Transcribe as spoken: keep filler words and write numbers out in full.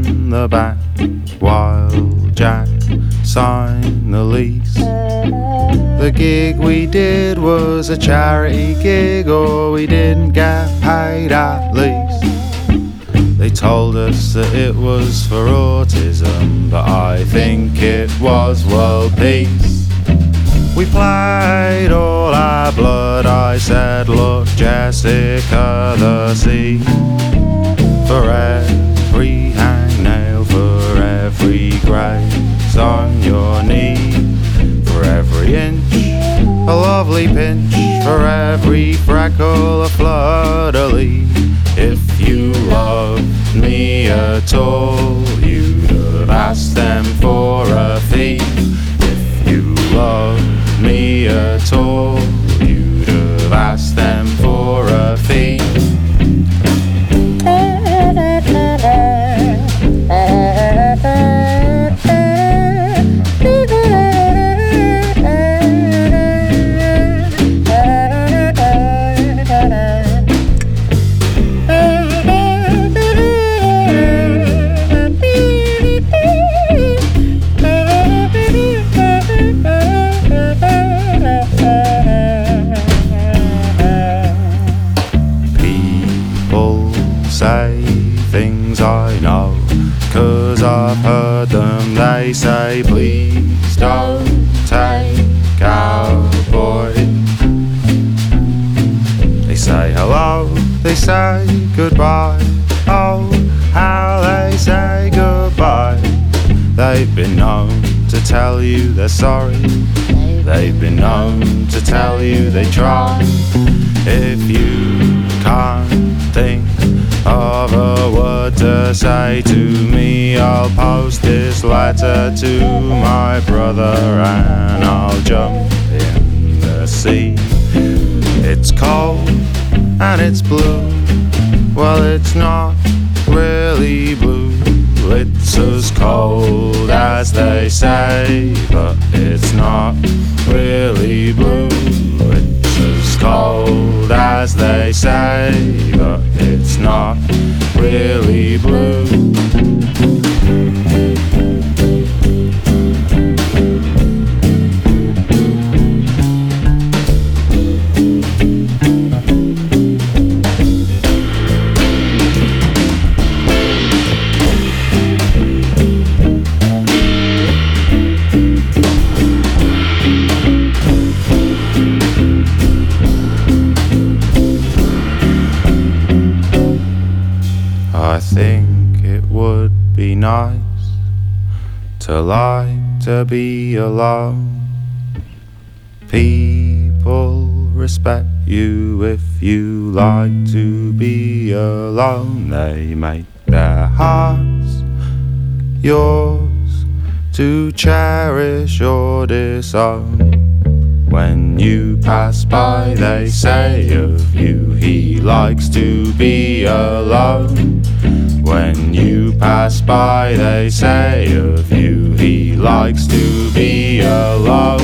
in the back while Jack signed the lease. The gig we did was a charity gig, or we didn't get paid at least. They told us that it was for autism, but I think it was world peace. We played all our blood, I said, look Jessica, the sea. For every hangnail, for every graze on your knee, for every inch a lovely pinch, for every freckle a fleur-de-lis. If you loved me at all, you'd have asked them for a fee. If you loved me at all, you'd have asked them for a fee. Say things I know, 'cause I've heard them. They say please don't take our boy. They say hello, they say goodbye. Oh, how they say goodbye. They've been known to tell you they're sorry. They've been known to tell you they tried. If you can't think of a word to say to me, I'll post this letter to my brother and I'll jump in the sea. It's cold and it's blue. Well, it's not really blue. It's as cold as they say, but it's not really blue. It's as cold as they say, but it's not really blue. I think it would be nice to like to be alone. People respect you if you like to be alone. They make their hearts yours to cherish or disown. When you pass by, they say of you, he likes to be alone. When you pass by, they say of you, he likes to be alone.